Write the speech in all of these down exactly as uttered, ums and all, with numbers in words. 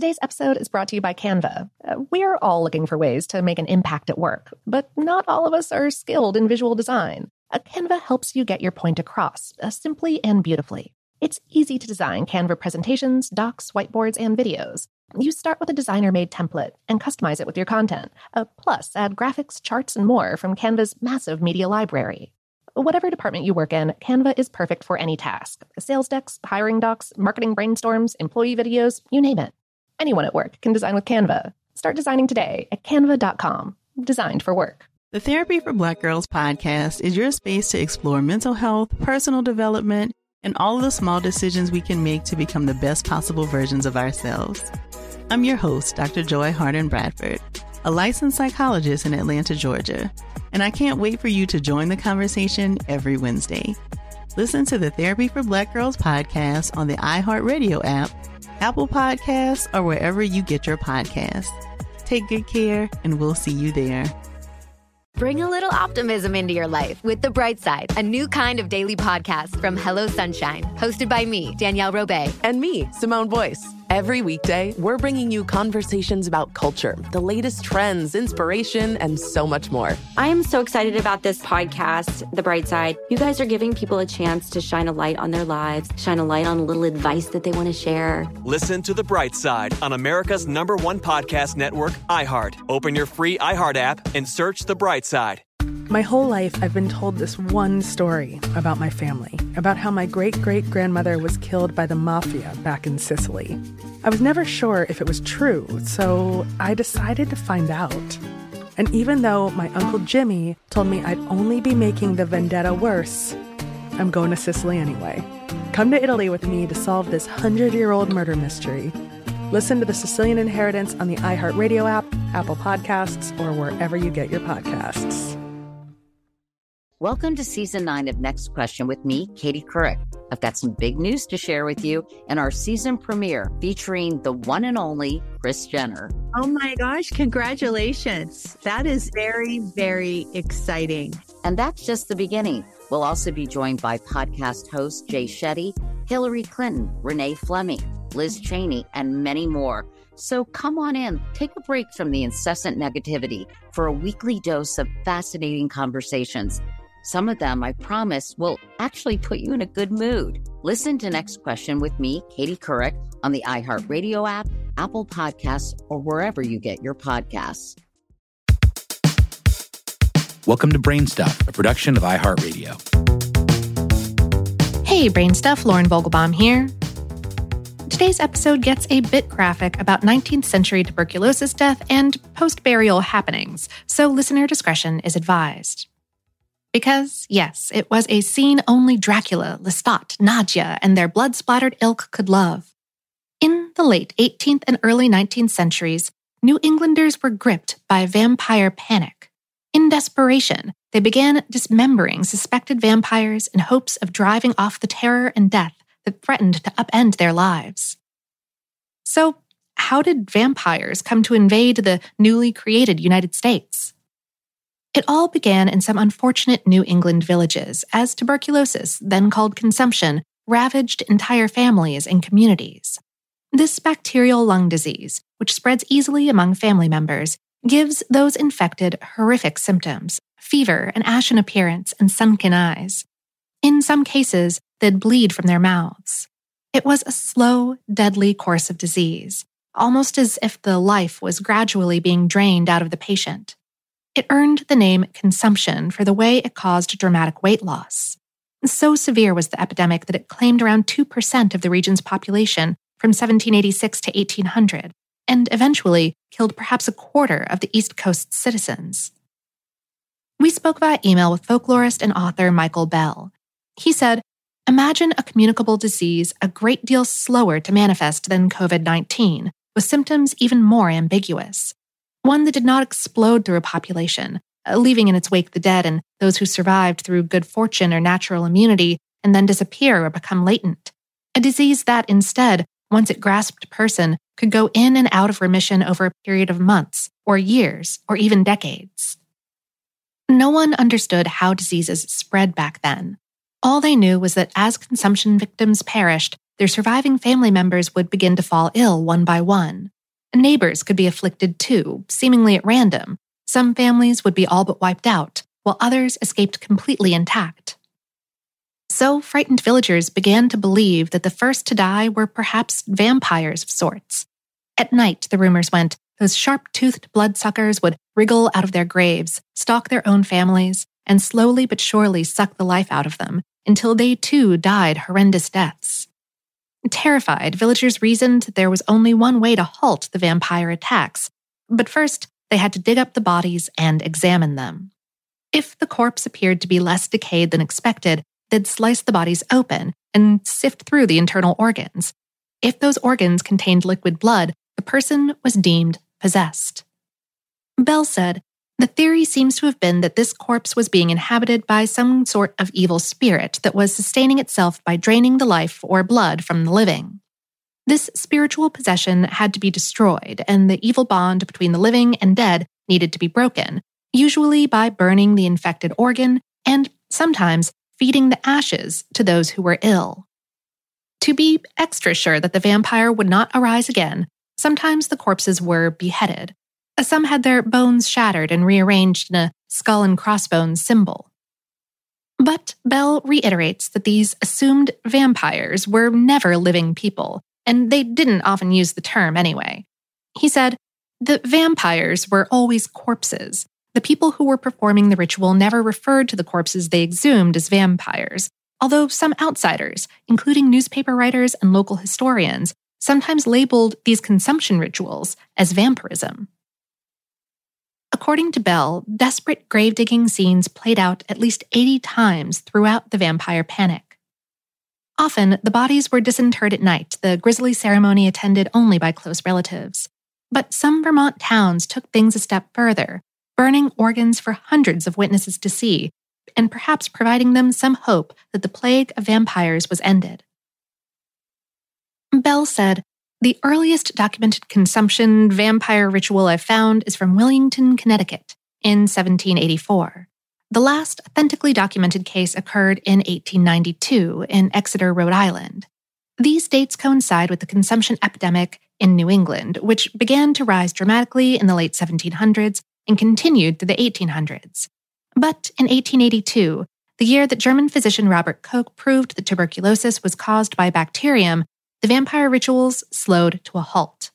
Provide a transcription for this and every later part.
Today's episode is brought to you by Canva. Uh, we're all looking for ways to make an impact at work, but not all of us are skilled in visual design. Uh, Canva helps you get your point across, uh, simply and beautifully. It's easy to design Canva presentations, docs, whiteboards, and videos. You start with a designer-made template and customize it with your content. Uh, plus, add graphics, charts, and more from Canva's massive media library. Whatever department you work in, Canva is perfect for any task. Sales decks, hiring docs, marketing brainstorms, employee videos, you name it. Anyone at work can design with Canva. Start designing today at canva dot com. Designed for work. The Therapy for Black Girls podcast is your space to explore mental health, personal development, and all of the small decisions we can make to become the best possible versions of ourselves. I'm your host, Doctor Joy Harden Bradford, a licensed psychologist in Atlanta, Georgia, and I can't wait for you to join the conversation every Wednesday. Listen to the Therapy for Black Girls podcast on the iHeartRadio app, Apple Podcasts, or wherever you get your podcasts. Take good care, and we'll see you there. Bring a little optimism into your life with The Bright Side, a new kind of daily podcast from Hello Sunshine, hosted by me, Danielle Robay. And me, Simone Boyce. Every weekday, we're bringing you conversations about culture, the latest trends, inspiration, and so much more. I am so excited about this podcast, The Bright Side. You guys are giving people a chance to shine a light on their lives, shine a light on a little advice that they want to share. Listen to The Bright Side on America's number one podcast network, iHeart. Open your free iHeart app and search The Bright Side. My whole life, I've been told this one story about my family, about how my great-great-grandmother was killed by the mafia back in Sicily. I was never sure if it was true, so I decided to find out. And even though my Uncle Jimmy told me I'd only be making the vendetta worse, I'm going to Sicily anyway. Come to Italy with me to solve this hundred-year-old murder mystery. Listen to The Sicilian Inheritance on the iHeartRadio app, Apple Podcasts, or wherever you get your podcasts. Welcome to Season nine of Next Question with me, Katie Couric. I've got some big news to share with you in our season premiere featuring the one and only Kris Jenner. Oh my gosh, congratulations. That is very, very exciting. And that's just the beginning. We'll also be joined by podcast host Jay Shetty, Hillary Clinton, Renee Fleming, Liz Cheney, and many more. So come on in, take a break from the incessant negativity for a weekly dose of fascinating conversations. Some of them, I promise, will actually put you in a good mood. Listen to Next Question with me, Katie Couric, on the iHeartRadio app, Apple Podcasts, or wherever you get your podcasts. Welcome to Brain Stuff, a production of iHeartRadio. Hey, Brain Stuff, Lauren Vogelbaum here. Today's episode gets a bit graphic about nineteenth century tuberculosis death and post-burial happenings, so listener discretion is advised. Because, yes, it was a scene only Dracula, Lestat, Nadia, and their blood-splattered ilk could love. In the late eighteenth and early nineteenth centuries, New Englanders were gripped by vampire panic. In desperation, they began dismembering suspected vampires in hopes of driving off the terror and death that threatened to upend their lives. So, how did vampires come to invade the newly created United States? It all began in some unfortunate New England villages as tuberculosis, then called consumption, ravaged entire families and communities. This bacterial lung disease, which spreads easily among family members, gives those infected horrific symptoms, fever, an ashen appearance, and sunken eyes. In some cases, they'd bleed from their mouths. It was a slow, deadly course of disease, almost as if the life was gradually being drained out of the patient. It earned the name consumption for the way it caused dramatic weight loss. So severe was the epidemic that it claimed around two percent of the region's population from seventeen eighty-six to eighteen hundred, and eventually killed perhaps a quarter of the East Coast's citizens. We spoke via email with folklorist and author Michael Bell. He said, "Imagine a communicable disease a great deal slower to manifest than covid nineteen, with symptoms even more ambiguous. One that did not explode through a population, leaving in its wake the dead and those who survived through good fortune or natural immunity and then disappear or become latent. A disease that, instead, once it grasped a person, could go in and out of remission over a period of months, or years, or even decades." No one understood how diseases spread back then. All they knew was that as consumption victims perished, their surviving family members would begin to fall ill one by one. Neighbors could be afflicted too, seemingly at random. Some families would be all but wiped out, while others escaped completely intact. So frightened villagers began to believe that the first to die were perhaps vampires of sorts. At night, the rumors went, those sharp-toothed bloodsuckers would wriggle out of their graves, stalk their own families, and slowly but surely suck the life out of them, until they too died horrendous deaths. Terrified, villagers reasoned that there was only one way to halt the vampire attacks, but first they had to dig up the bodies and examine them. If the corpse appeared to be less decayed than expected, they'd slice the bodies open and sift through the internal organs. If those organs contained liquid blood, the person was deemed possessed. Bell said, "The theory seems to have been that this corpse was being inhabited by some sort of evil spirit that was sustaining itself by draining the life or blood from the living. This spiritual possession had to be destroyed, and the evil bond between the living and dead needed to be broken, usually by burning the infected organ and sometimes feeding the ashes to those who were ill. To be extra sure that the vampire would not arise again, sometimes the corpses were beheaded. Some had their bones shattered and rearranged in a skull and crossbones symbol." But Bell reiterates that these assumed vampires were never living people, and they didn't often use the term anyway. He said, "The vampires were always corpses. The people who were performing the ritual never referred to the corpses they exhumed as vampires, although some outsiders, including newspaper writers and local historians, sometimes labeled these consumption rituals as vampirism." According to Bell, desperate grave-digging scenes played out at least eighty times throughout the vampire panic. Often, the bodies were disinterred at night, the grisly ceremony attended only by close relatives. But some Vermont towns took things a step further, burning organs for hundreds of witnesses to see, and perhaps providing them some hope that the plague of vampires was ended. Bell said, "The earliest documented consumption vampire ritual I've found is from Wilmington, Connecticut, in seventeen eighty-four. The last authentically documented case occurred in eighteen ninety-two in Exeter, Rhode Island. These dates coincide with the consumption epidemic in New England, which began to rise dramatically in the late seventeen hundreds and continued through the eighteen hundreds. But in eighteen eighty-two, the year that German physician Robert Koch proved that tuberculosis was caused by a bacterium, the vampire rituals slowed to a halt.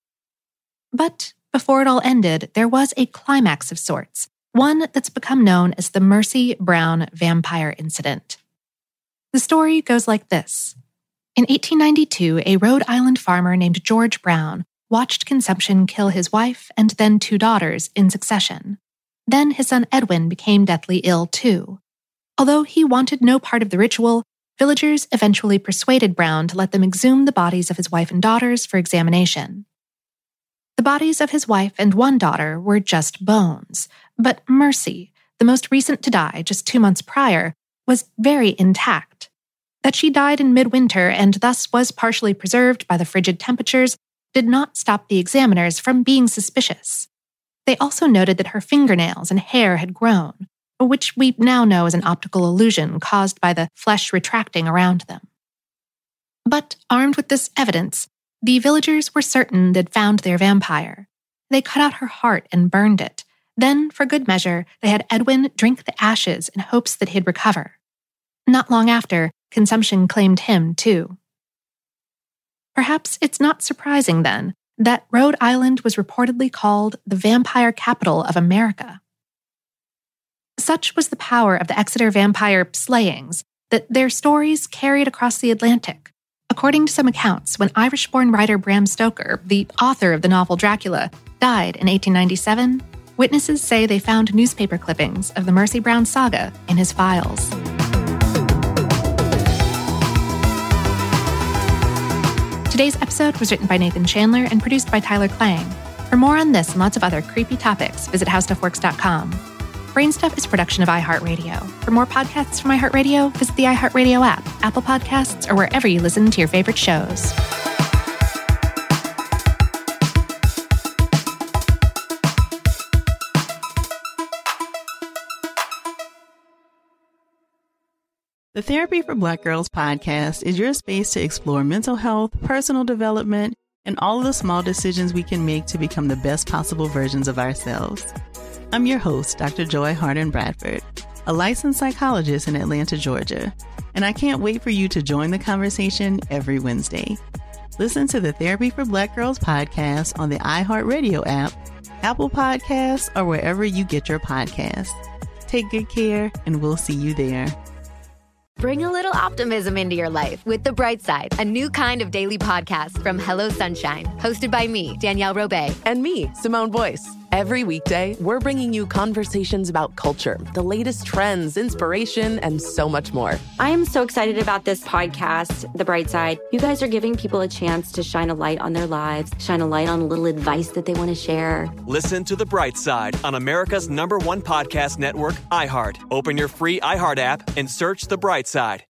But before it all ended, there was a climax of sorts, one that's become known as the Mercy Brown vampire incident. The story goes like this. In eighteen ninety-two, a Rhode Island farmer named George Brown watched consumption kill his wife and then two daughters in succession. Then his son Edwin became deathly ill too. Although he wanted no part of the ritual, villagers eventually persuaded Brown to let them exhume the bodies of his wife and daughters for examination. The bodies of his wife and one daughter were just bones, but Mercy, the most recent to die just two months prior, was very intact. That she died in midwinter and thus was partially preserved by the frigid temperatures did not stop the examiners from being suspicious. They also noted that her fingernails and hair had grown, which we now know is an optical illusion caused by the flesh retracting around them. But armed with this evidence, the villagers were certain they'd found their vampire. They cut out her heart and burned it. Then, for good measure, they had Edwin drink the ashes in hopes that he'd recover. Not long after, consumption claimed him too. Perhaps it's not surprising, then, that Rhode Island was reportedly called the vampire capital of America. Such was the power of the Exeter vampire slayings that their stories carried across the Atlantic. According to some accounts, when Irish-born writer Bram Stoker, the author of the novel Dracula, died in eighteen ninety-seven, witnesses say they found newspaper clippings of the Mercy Brown saga in his files. Today's episode was written by Nathan Chandler and produced by Tyler Klang. For more on this and lots of other creepy topics, visit how stuff works dot com. Brainstuff is a production of iHeartRadio. For more podcasts from iHeartRadio, visit the iHeartRadio app, Apple Podcasts, or wherever you listen to your favorite shows. The Therapy for Black Girls podcast is your space to explore mental health, personal development, and all of the small decisions we can make to become the best possible versions of ourselves. I'm your host, Doctor Joy Harden Bradford, a licensed psychologist in Atlanta, Georgia, and I can't wait for you to join the conversation every Wednesday. Listen to the Therapy for Black Girls podcast on the iHeartRadio app, Apple Podcasts, or wherever you get your podcasts. Take good care, and we'll see you there. Bring a little optimism into your life with The Bright Side, a new kind of daily podcast from Hello Sunshine, hosted by me, Danielle Robay. And me, Simone Boyce. Every weekday, we're bringing you conversations about culture, the latest trends, inspiration, and so much more. I am so excited about this podcast, The Bright Side. You guys are giving people a chance to shine a light on their lives, shine a light on a little advice that they want to share. Listen to The Bright Side on America's number one podcast network, iHeart. Open your free iHeart app and search The Bright Side.